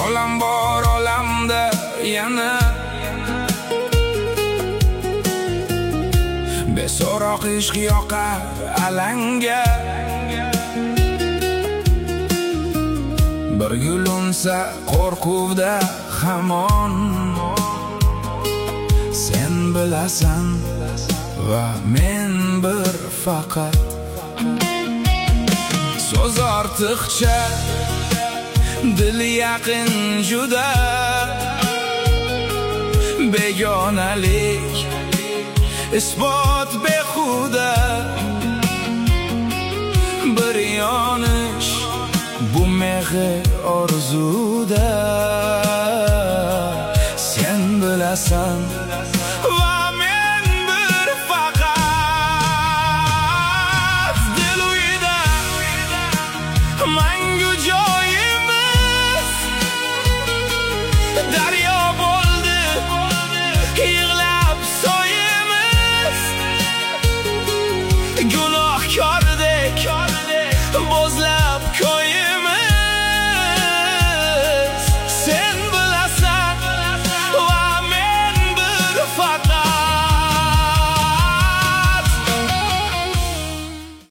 olam bor olamda yana beso'roq ishq yoqar alanga. Bir gul unsa qo'rquvda hamon sen bilasan va men bir faqat. So'z ortiqcha dil yaqin juda begonalik isbot behuda. Bir yonish bu mehr orzuda sen bilasan